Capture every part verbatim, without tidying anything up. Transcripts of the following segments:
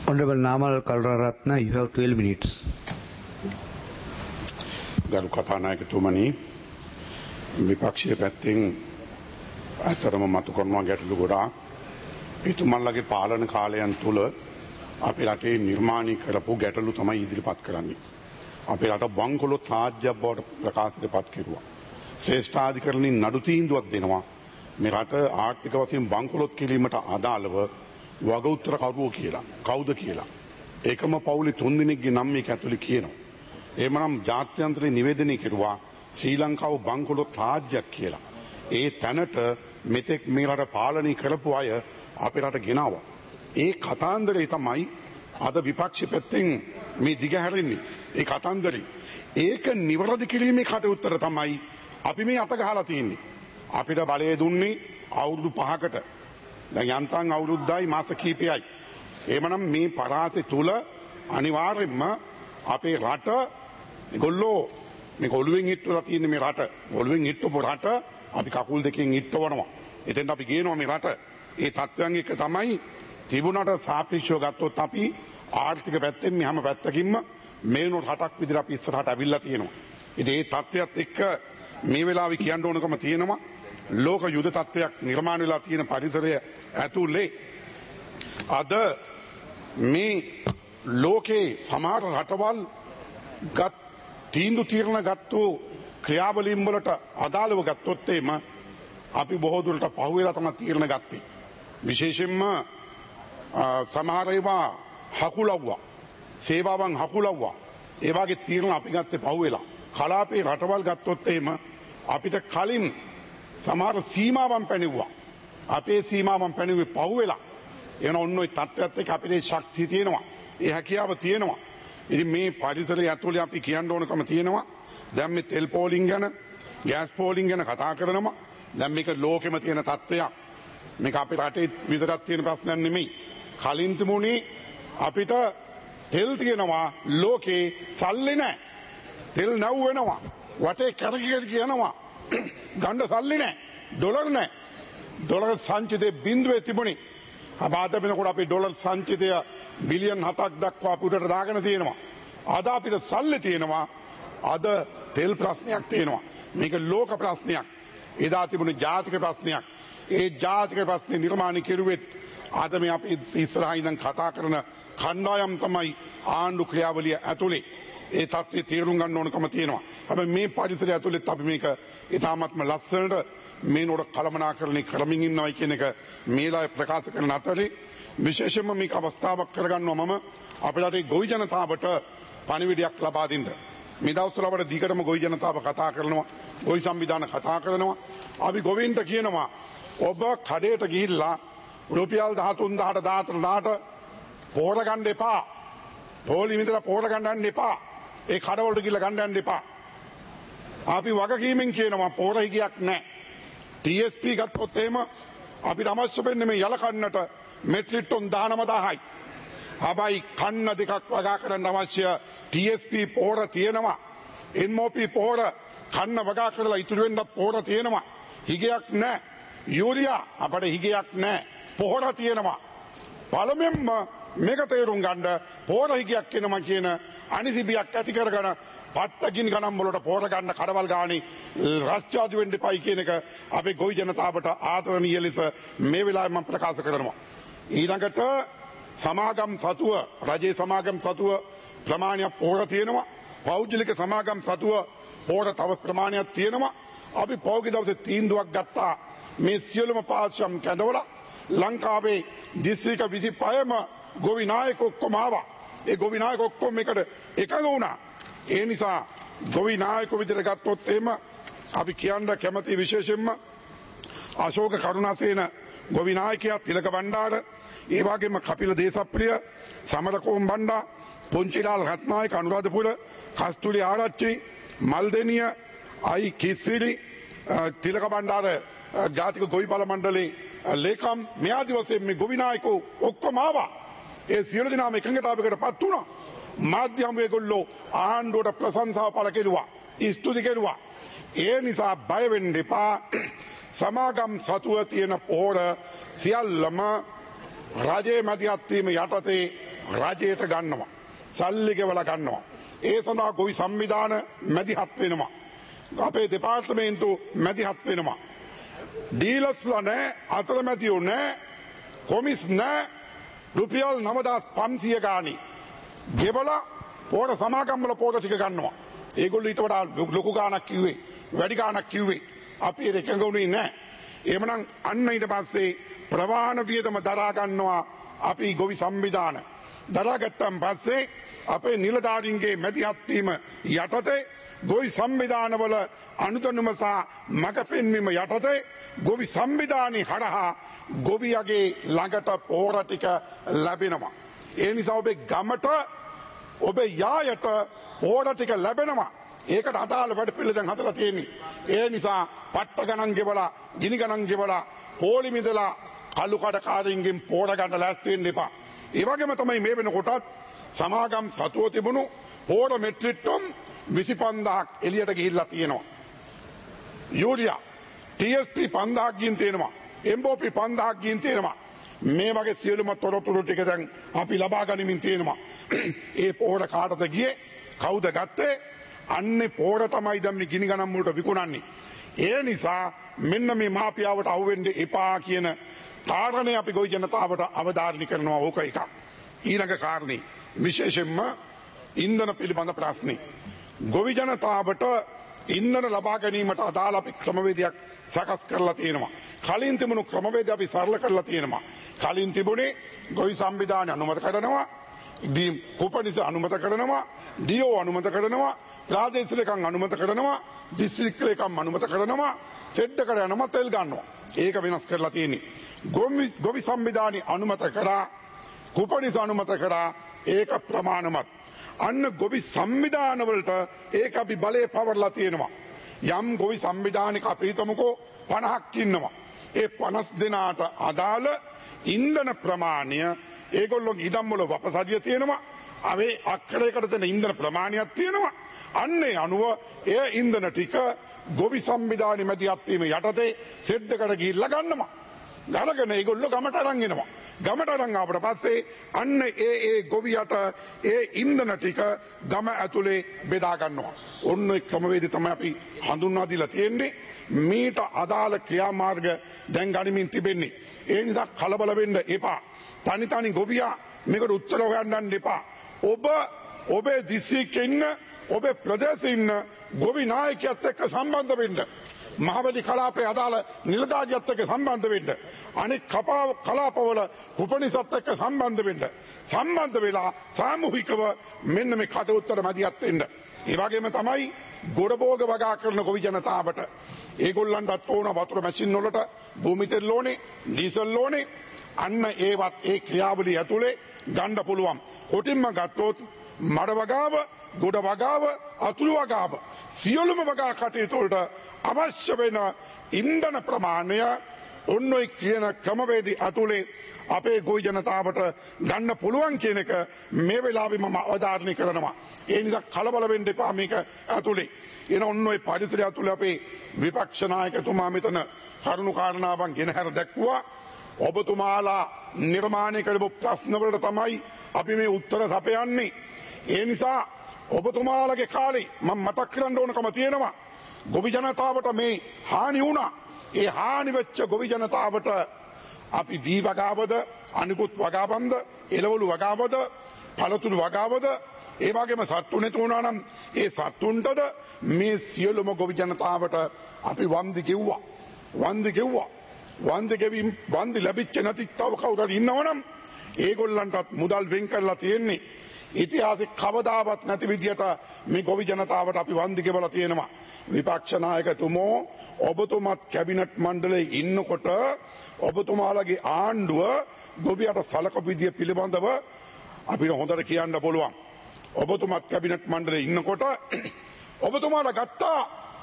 Honorable Namal Kalraratna, you have twelve minutes. ගරු කතානායකතුමනි, විපක්ෂයේ පැත්තෙන් අතරම මතු කරනවා ගැටලු ගොඩාක්. එතුමන්ලගේ පාලන කාලයන් තුල අපේ රටේ නිර්මාණය කරපු ගැටලු තමයි ඉදිරිපත් කරන්නේ. අපේ රට බංකොලොත් රාජ්‍යයක් බවට ප්‍රකාශයටපත් කෙරුවා. ශ්‍රේෂ්ඨාධිකරණින් නඩු තීන්දුවක් දෙනවා. මේ රට ආර්ථික වශයෙන් බංකොලොත් කිරීමට අදාළව වග උත්තර කරුවෝ කියලා. කවුද කියලා. ඒකම පවුලේ තුන් දෙනෙක්ගේ නම් මේක ඇතුලේ කියනවා. එමනම් ජාත්‍යන්තරේ නිවේදනය කෙරුවා ශ්‍රී ලංකාව බංකොලොත් රාජ්‍යයක් කියලා. ඒ තැනට මෙතෙක් මේ රට පාලනය කරපු අය අපේ රට ගෙනාවා. ඒ කතාන්දරේ තමයි අද විපක්ෂ පැත්තෙන් මේ දිගහැරෙන්නේ. ඒ කතාන්දරේ ඒක නිවැරදි කිරීමේ කටයුත්තර තමයි අපි මේ අත ගහලා තියෙන්නේ. අපිට බලය දුන්නේ අවුරුදු පහකට. දැන් යන්තම් අවුරුද්දයි මාස කිහිපයයි. එමනම් මේ පරාසය තුල අනිවාර්යයෙන්ම අපේ රට ඒගොල්ලෝ මේ ඔළුවෙන් හිටවලා තියෙන මේ රට ඔළුවෙන් හිටවපු රට අපි කකුල් දෙකෙන් හිටවනවා. එතෙන්ට අපි ගේනවා මේ රට. ඒ තත්ත්වයන් එක තමයි තිබුණාට සාපේක්ෂව ගත්තොත් අපි ආර්ථික පැත්තෙන් මේ හැම පැත්තකින්ම මේ නෝට රටක් විදිහට අපි ඉස්සරහට අවිල්ලා තියෙනවා. ඉතින් ඒ තත්ත්වයක් එක්ක මේ වෙලාවේ කියන්න ඕනකම තියෙනවා ලෝක යුද තත්ත්වයක් නිර්මාණය වෙලා තියෙන පරිසරය ඇතුලේ අද මේ ලෝකේ සමහර රටවල් ගත් තීන්දුව తీරන ගත්තු ක්‍රියාවලීන් වලට අදාළව ගත්තොත් එම අපි බොහෝ දුරට පහුවෙලා තමයි තීරණ ගත්තේ. විශේෂයෙන්ම සමහර ඒවා හකුලව්වා, සේවාවන් හකුලව්වා. ඒ වගේ තීරණ අපි ගත්තේ පහුවෙලා. කලාපේ රටවල් ගත්තොත් එම අපිට කලින් සමහර සීමාවන් පැනෙව්වා. අපේ සීමාවන් පැනෙව්වේ පහුවෙලා. එන ඔන්න ඔය තත්ත්වයට එක්ක අපේ ශක්තිය තියෙනවා. ඒ හැකියාව තියෙනවා. ඉතින් මේ පරිසරය ඇතුලේ අපි කියන්න ඕනකම තියෙනවා. දැන් මේ තෙල් පෝලිං ගැන, ගෑස් පෝලිං ගැන කතා කරනවා. දැන් මේක ලෝකෙම තියෙන තත්ත්වයක්. මේක අපේ රටේ විතරක් තියෙන ප්‍රශ්නයක් නෙමෙයි. කලින් තිබුණේ අපිට තෙල් තියෙනවා ලෝකේ සල්ලි නැහැ. තෙල් නැව් වෙනවා. වටේ කරකි කරකි යනවා. ගන්න සල්ලි නැහැ. ඩොලර් නැහැ. ඩොලර් සංචිතේ බිඳුවේ තිබුණේ. අද වෙනකොට අපේ ඩොලර් සංචිතය බිලියන් හතක් දක්වා අපිට දාගෙන තියෙනවා. අද අපිට සල්ලි තියෙනවා. අද තෙල් ප්‍රශ්නයක් තියෙනවා. මේක ලෝක ප්‍රශ්නයක්. එදා තිබුණ ජාතික ප්‍රශ්නයක්. ඒ ජාතික ප්‍රශ්නේ නිර්මාණය කෙරුවෙත් අද මේ අපි ඉස්සරහින් ඉඳන් කතා කරන කණ්ඩායම් තමයි ආණ්ඩු ක්‍රියාවලිය ඇතුලේ. ඒ තත්ත්වය තේරුම් ගන්න ඕනකම තියෙනවා. හැබැයි මේ පරිසරය ඇතුලෙත් අපි මේක ඉතාමත්ම ලස්සනට මේ නෝඩ කළමනාකරණය කරමින් ඉන්නවයි කියන එක මේලා ප්‍රකාශ කරන අතරේ විශේෂයෙන්ම මේක අවස්ථාවක් කරගන්නවා මම අපේ රටේ ගොවි ජනතාවට පණිවිඩයක් ලබා දෙන්න. මේ දවස්වල අපේ දිගටම ගොවි ජනතාව කතා කරනවා, ගොවි සංවිධාන කතා කරනවා. අපි ගොවීන්ට කියනවා ඔබ කඩේට ගිහිල්ලා රුපියල් දහතුන් දහට දාහතර දාහට පොහොර ගන්න එපා. පොලි මිදලා පොහොර ගන්න යන්න එපා. ඒ කඩවලට ගිහිල්ලා ගන්න යන්න එපා. අපි වගකීමෙන් කියනවා පොහොර හිගයක් නැහැ. ටී එස් පී ගත්තොත් එහෙම අපිට අවශ්‍ය වෙන්නේ මේ යල කන්නට මෙට්‍රික් ටොන් දහනව දහයි. හැබැයි කන්න දෙකක් වගා කරන්න අවශ්‍ය ටී එස් පී පොහොර තියෙනවා. එන් ඕ පී පොහොර කන්න වගා කරලා ඉතුරු වෙන්න පොහොර තියෙනවා. හිගයක් නැහැ. යූරියා අපිට හිගයක් නැහැ. පොහොර තියෙනවා. පළමුවෙන්ම මේක තේරුම් ගන්න පොහොර හිගයක් එනවා කියන අනිසිබියක් ඇති කරගෙන පට්ටකින් ගණන් වලට පොහොර ගන්න කඩවල් ගානේ රාජ්‍යාධි වෙන්න එපයි කියන එක අපේ ගොවි ජනතාවට ආදරණීය ලෙස මේ වෙලාවේ මම ප්‍රකාශ කරනවා. ඊළඟට සමාගම් සතුව රජයේ සමාගම් සතුව ප්‍රමාණයක් පොහොර තියෙනවා. පෞද්ගලික සමාගම් සතුව පොහොර තව ප්‍රමාණයක් තියෙනවා. අපි පෞද්ගලික දවසේ තීන්දුවක් ගත්තා මේ සියලුම පාර්ශ්වම් කැඳවලා ලංකාවේ දිස්ත්‍රික්ක විසිපහම ගොවි නායක ඔක්කොම ආවා. ඒ ගොවි නායක ඔක්කොම එකට එකඟ වුණා. ඒ නිසා ගොවි නායක විදිහට ගත්තොත් එහෙම අපි කියන්න කැමති විශේෂයෙන්ම අශෝක කරුණාසේන ගොවි නායකයා තිලක බණ්ඩාර, ඒ වගේම කපිල දේශප්‍රිය, සමරකෝම් බණ්ඩා, පුංචිලාල් රත්නායක අනුරාධපුර, කස්තුලි ආරච්චි, මල්දෙනිය, අයි කිස්සිලි, තිලක බණ්ඩාර ජාතික ගොවි බල මණ්ඩලේ ලේකම් මේ ආදි වශයෙන් මේ ගොවි නායකෝ ඔක්කොම ආවා. ඒ සියලු දෙනාම එකඟතාවයකටපත් වුණා. මාධ්‍යම ඒගොල්ලෝ ආණ්ඩුවට ප්‍රශංසාව පළ කෙරුවා, ස්තුති කෙරුවා. ඒ නිසා බය වෙන්න එපා. සමාගම් සතුව තියෙන පොහොර සියල්ලම රජයේ මැදිහත් වීම යටතේ රජයට ගන්නවා. සල්ලි ගෙවලා ගන්නවා. ඒ සඳහා ගොවි සංවිධාන මැදිහත් වෙනවා. අපේ දෙපාර්තමේන්තු මැදිහත් වෙනවා. ඩීලර්ස්ලා නැහැ, අතරමැදියෝ නැහැ, කොමිස් නැහැ. රුපියල් නවදාස් පන්සිය ගාණි ගෙවලා පොර සමාගම් වල පොර ටික ගන්නවා. ඒගොල්ලෝ ඊට වඩා ලොකු ගාණක් කිව්වේ, වැඩි ගාණක් කිව්වේ. අපි ඒක එකඟ වුණේ නැහැ. එහෙමනම් අන්න ඊට පස්සේ ප්‍රවාහන වියදම දරා ගන්නවා අපි ගොවි සංවිධාන. දරාගත්තන් පස්සේ අපේ නිලධාරීන්ගේ මැදිහත් වීම යටතේ ගොවි සංවිධානවල අනුදැනුම සහ මඟ පෙන්වීම යටතේ ගොවි සංවිධානයේ හරහා ගොවියගේ ළඟට පෝර ටික ලැබෙනවා. ඒ නිසා ඔබේ ගමට ඔබේ යායට පෝර ටික ලැබෙනවා. ඒකට අදාළ වැඩ පිළිවෙල දැන් හදලා තියෙන්නේ. ඒ නිසා පට්ට ගණන් ගෙවලා, ගිනි ගණන් ගෙවලා, පොලි මිදලා කළු කඩකාරින්ගෙන් පෝර ගන්න ලෑස්ති වෙන්න එපා. ඒ වගේම තමයි මේ වෙනකොටත් සමාගම් සතුව තිබුණු පෝර මෙට්‍රික් ටොන් විසිපන්දාහක් එළියට ගිහිල්ලා තියෙනවා. යූරියා ටී එස් පී පන්දාහක් ගින් තියෙනවා. එම් ඕ පී පන්දාහක් ගින් තියෙනවා. මේ වගේ සියලුම තොරතුරු ටික දැන් අපි ලබා ගනිමින් තියෙනවා. ඒ පෝර කාටද ගියේ? කවුද ගත්තේ? අන්නේ පෝර තමයි දැන් මේ ගිනි ගණන් වලට විකුණන්නේ. ඒ නිසා මෙන්න මේ මාපියාවට අහුවෙන්න එපා කියන කාරණේ අපි ගොවි ජනතාවට අවධාරණය කරනවා. ඕක එකක්. ඊළඟ කාරණේ විශේෂයෙන්ම ඉන්ධන පිළිබඳ ප්‍රශ්නේ. ගොවි ජනතාවට ඉන්ධන ලබා ගැනීමට අදාළ අපි ක්‍රමවේදයක් සකස් කරලා තියෙනවා. කලින් තිබුණු ක්‍රමවේද අපි සරල කරලා තියෙනවා. කලින් තිබුණේ ගොවි සංවිධානය අනුමත කරනවා, දී කුපනිස අනුමත කරනවා, ඩීఓ අනුමත කරනවා, ප්‍රාදේශීය ලේකම් අනුමත කරනවා, දිස්ත්‍රික් ලේකම් අනුමත කරනවා, සෙඩ් එකට යනවා, තෙල් ගන්නවා. ඒක වෙනස් කරලා තියෙන්නේ. ගොවි ගොවි සංවිධානය අනුමත කරා, කුපනිස අනුමත කරා, ඒක ප්‍රමාණවත්. අන්න ගොවි සංවිධානවලට ඒක අපි බලය පවරලා තියෙනවා. යම් ගොවි සංවිධානික අපි හිතමුකෝ පනහක් ඉන්නවා. ඒ පනස් දෙනාට අදාළ ඉන්ධන ප්‍රමාණය ඒගොල්ලොන්ගේ ඉඩම් වල වපසදිය තියෙනවා. අවේ අක්කරයකට දෙන ඉන්ධන ප්‍රමාණයක් තියෙනවා. අන්නේ අනුව ඒ ඉන්ධන ටික ගොවි සංවිධානය මැදිහත් වීම යටතේ සෙඩ් එකට ගිහිල්ලා ගන්නවා. ගලගෙන ඒගොල්ලෝ ගමට අරන් එනවා. ගමට අරන් ආවට පස්සේ අන්න ඒ ඒ ගොවියට ඒ ඉන්ධන ටික ගම ඇතුලේ බෙදා ගන්නවා. ඔන්න ඒ ක්‍රමවේදය තමයි අපි හඳුන්වා දීලා තියෙන්නේ. මීට අදාළ ක්‍රියාමාර්ග දැන් ගනිමින් තිබෙන්නේ. ඒ නිසා කලබල වෙන්න එපා. තනි තනි ගොවියා මේකට උත්තර හොයන්න එපා. ඔබ ඔබේ දිස්ත්‍රික්කේ ඉන්න, ඔබේ ප්‍රදේශයේ ඉන්න ගොවි නායකයත් එක්ක සම්බන්ධ වෙන්න. මහවැලි කලාපයේ අදාළ නිලධාරියත් එක්ක සම්බන්ධ වෙන්න. අනෙක් කපාව කලාපවල කුපනිසත් එක්ක සම්බන්ධ වෙන්න. සම්බන්ධ වෙලා සාමූහිකව මෙන්න මේ කටයුත්තට මැදිහත් වෙන්න. ඒ වගේම තමයි ගොඩබෝග වගා කරන ගොවි ජනතාවට ඒගොල්ලන්ටත් ඕන වතුර මැෂින් වලට භූමි තෙල් ඕනේ, ඩීසල් ඕනේ. අන්න ඒවත් ඒ ක්‍රියාවලිය ඇතුලේ ගන්න පුළුවන්. කොටින්ම ගත්තොත් මඩ වගාව, ගොඩ වගාව, අතුරු වගාව සියලුම වගා කටයුතු වලට අවශ්‍ය වෙන ඉන්ධන ප්‍රමාණය ඔන්න ඔය කියන ක්‍රමවේදී ඇතුලේ අපේ ගොවි ජනතාවට ගන්න පුළුවන් කියන එක මේ වෙලාවේ මම අවධාරණය කරනවා. ඒ නිසා කලබල වෙන්න එපා මේක ඇතුලේ. එන ඔන්න ඔය පරිසරය ඇතුලේ අපේ විපක්ෂ නායකතුමා මෙතන කරුණු කාරණාවන් ගෙන හැර දැක්වුවා. ඔබතුමාලා නිර්මාණය කරපු ප්‍රශ්න වලට තමයි අපි මේ උත්තර සපයන්නේ. ඒ නිසා ඔබතුමාලගේ කාලේ මම මතක් කරන්න ඕනකම තියෙනවා. ගොවි ජනතාවට මේ හානි වුණා. ඒ හානි වෙච්ච ගොවි ජනතාවට අපි දී වගාවද, අනිකුත් වගාවන්ද, එළවලු වගාවද, පළතුරු වගාවද, ඒ වගේම සත්තු නැති වුණා නම් ඒ සත්තුන්ටද මේ සියලුම ගොවි ජනතාවට අපි වන්දි ගෙව්වා. වන්දි ගෙව්වා. වන්දි ගෙවීම වන්දි ලැබිච්ච නැති තව කවුරු හරි ඉන්නවනම් ඒගොල්ලන්ටත් මුදල් වෙන් කරලා තියෙන්නේ. ඉතිහාසෙ කවදාවත් නැති විදියට මේ ගොවි ජනතාවට අපි වන්දි ගෙවලා තියෙනවා. විපක්ෂ නායකතුමෝ ඔබතුමත් කැබිනට් මණ්ඩලයේ ඉන්නකොට ඔබතුමාලගේ ආණ්ඩුව ගොවියට සලකපු විදිය පිළිබඳව අපිට හොඳට කියන්න පුළුවන්. ඔබතුමත් කැබිනට් මණ්ඩලයේ ඉන්නකොට ඔබතුමාලා ගත්තා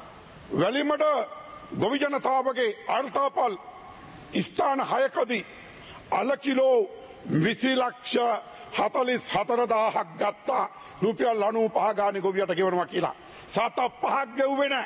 වැලිමඩ ගොවි ජනතාවගේ අර්ථාපල් ස්ථාන හයකදී අල කිලෝ විසි ලක්ෂ හතලිස් හතරදාහක් ගත්තා රුපියල් අනූපහ ගානේ ගොවියට ගෙවනවා කියලා. සත පහක් ගෙව්වේ නැහැ.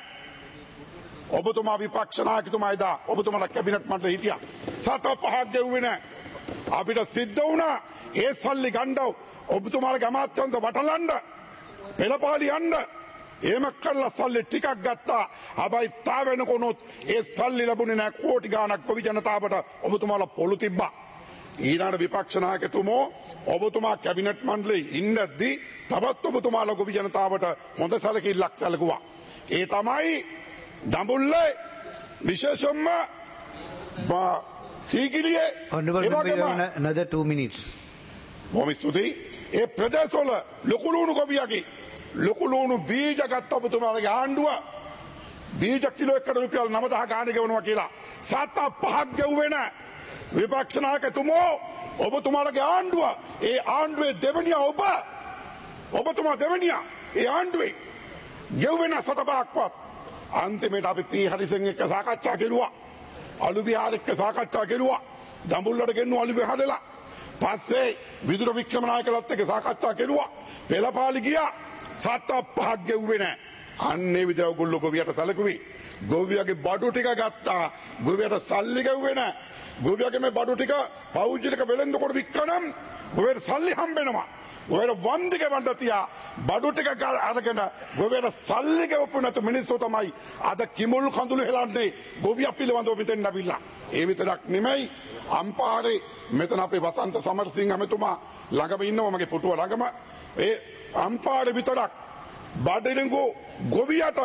ඔබතුමා විපක්ෂ නායකතුමා එදා ඔබතුමාලා කැබිනට් මණ්ඩලයේ හිටියා. සත පහක් ගෙව්වේ නැහැ. අපිට සිද්ධ වුණා ඒ සල්ලි ගන්න ඔබතුමාලගේ අමාත්‍යංශ වටලන්න පෙළපාලි යන්න එහෙම කරලා සල්ලි ටිකක් ගත්තා. හැබැයි තා වෙනකොනොත් ඒ සල්ලි ලැබුණේ නැහැ කෝටි ගාණක් ගොවි ජනතාවට ඔබතුමාලා පොළු තිබ්බා. ඊළඟ විපක්ෂ නායකතුමෝ ඔබතුමා කැබිනට් මණ්ඩලයේ ඉන්නද්දී තවත් ඔබතුමාලා ගොවි ජනතාවට හොඳ සැලකිල්ලක් සැලකුවා. ඒ තමයි දඹුල්ලේ විශේෂයෙන්ම සීගිරියේ Honorable member, another two minutes. බොහොම ස්තුතියි. ඒ ප්‍රදේශවල ලොකු ලුණු ගොවියගේ ලොකු ලුණු බීජ ගත්ත ඔබතුමාලගේ ආණ්ඩුව බීජ කිලෝ එකකට රුපියල් නවදහ ගාණක් ගෙවනවා කියලා සත පහක් ගෙවුවේ නැහැ. විපක්ෂ නායකතුමෝ ඔබතුමාලගේ ආණ්ඩුව ඒ ආණ්ඩුවේ දෙවනියා ඔබ ඔබතුමා දෙවනියා ඒ ආණ්ඩුවේ ගෙවුවේ නැහැ සත පහක්වත්. අන්තිමට අපි පී හරිසෙන් එක්ක සාකච්ඡා කෙරුවා. අලු විහාර එක්ක සාකච්ඡා කෙරුවා. දඹුල්ලට ගෙන්නු අලු විහාරලා. පස්සේ විදුර වික්‍රමනායකලත් එක්ක සාකච්ඡා කෙරුවා. පෙළපාලි ගියා. සත පහක් ගෙවුවේ නැහැ. අන්නේ විදිහට ඔයගොල්ලෝ ගොවියට සැලකුවේ. ගොවියගේ බඩු ටික ගත්තා. ගොවියට සල්ලි ගෙවුවේ නැහැ. ගොවියගේ මේ බඩු ටික පෞද්ගලික වෙළෙන්ද කොට වික්කනම් ගොවියට සල්ලි හම්බෙනවා. ගොවියට වන්දි ගෙවන්න තියා බඩු ටික අරගෙන ගොවියට සල්ලි ගෙවපු නැතු මිනිස්සු තමයි අද කිමුල් කඳුළු හෙලන්නේ ගොවිය පිළිබඳව මෙතෙන් නැවිලා. ඒ විතරක් නෙමෙයි අම්පාරේ මෙතන අපේ වසන්ත සමරසිංහ මහතුමා ළඟම ඉන්නවා මගේ පුටුව ළඟම. ඒ අම්පාරේ විතරක් බඩිරංගු ගොවියට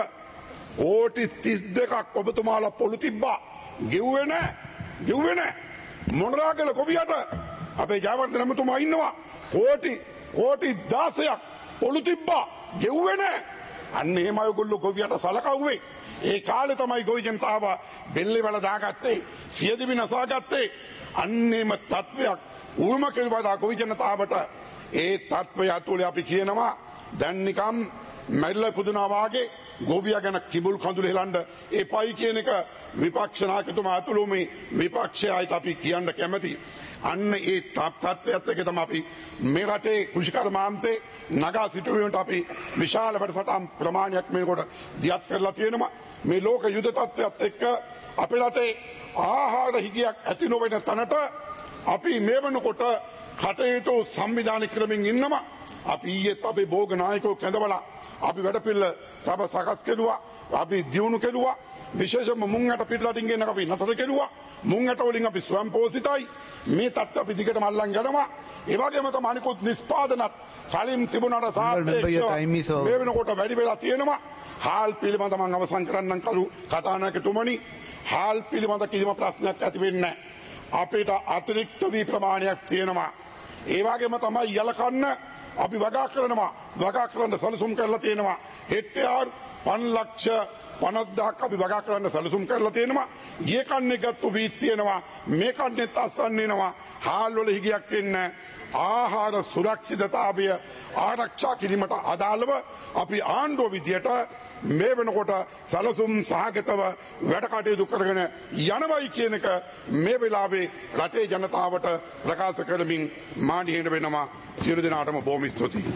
කෝටි තිස් දෙකක් ඔබතුමාලා පොළු තිබ්බා. ගෙව්වේ නැහැ. ගෙව්වේ නැහැ. මොනරාගල ගොවියට අපේ ජයවර්ධන මහතුමා ඉන්නවා. කෝටි කෝටි දාසයක් පොළු තිබ්බා. ගෙව්වේ නැහැ. අන්න එහෙම ඔයගොල්ලෝ ගොවියට සලකවුවේ. ඒ කාලේ තමයි ගොවි ජනතාව බෙල්ලේ වල දාගත්තේ. සියදිවි නසාගත්තේ. අන්නේම තත්වයක් උරුම කෙරුවා ගොවි ජනතාවට. ඒ තත්වය ඇතුලේ අපි කියනවා දැන් නිකම් මැරිලා පුදුනා වාගේ ගොවියා ගැන කිඹුල් කඳුළු හෙලන්න එපයි කියන එක විපක්ෂ නායකතුමා ඇතුළු මේ විපක්ෂයයිත් අපි කියන්න කැමති. අන්න ඒ තත්ත්වයට එක තමයි අපි මේ රටේ කෘෂිකර්මාන්තේ නගා සිටුවීමට අපි විශාල වැඩසටහන් ප්‍රමාණයක් මේකට දියත් කරලා තියෙනවා. මේ ලෝක යුද තත්ත්වයට එක්ක අපේ රටේ ආහාර හිගයක් ඇති නොවන තැනට අපි මේ වෙනකොට කටයුතු සංවිධානය කරමින් ඉන්නවා. අපි ඊයේත් අපේ භෝග නායකයෝ කැඳවලා අපි වැඩපිළිවෙල තව සකස් කෙරුවා. අපි දියුණු කෙරුවා. විශේෂයෙන්ම මුං ඇට පිටරටින් ගෙන අපි නතර කෙරුවා. මුං ඇට වලින් අපි ස්වයං පෝෂිතයි. මේ තත්ත්ව අපි දිගටම අල්ලන් යනවා. ඒ වගේම තමයි අනිකුත් නිෂ්පාදනත් කලින් තිබුණාට සාපේක්ෂව මේ වෙනකොට වැඩි වෙලා තියෙනවා. හාල් පිළිබඳව මම අවසන් කරන්නම් කරු කතානායකතුමනි. හාල් පිළිබඳ කිසිම ප්‍රශ්නයක් ඇති වෙන්නේ නැහැ. අපිට අතිරික්ත වී ප්‍රමාණයක් තියෙනවා. ඒ වගේම තමයි යලකන්න අපි වගා කරනවා. වගා කරන්න සැලසුම් කරලා තියෙනවා. හෙක්ටයාර් පන්ලක්ෂ පනස්දහක් අපි වගා කරන්න සැලසුම් කරලා තියෙනවා. ගිය කන්නේ ගත්තු වීත් තියෙනවා. මේ කන්නේත් අස්සන් වෙනවා. හාල් වල හිගයක් වෙන්නේ ආහාර සුරක්ෂිතතාවය ආරක්ෂා කිරීමට අදාළව අපි ආණ්ඩුව විදියට මේ වෙනකොට සැලසුම් සහගතව වැඩ කටයුතු කරගෙන යනවයි කියන එක මේ වෙලාවේ රටේ ජනතාවට ප්‍රකාශ කරමින් මාණ්ඩිහෙන්න වෙනවා. සියලු දෙනාටම බොහොම ස්තුතියි.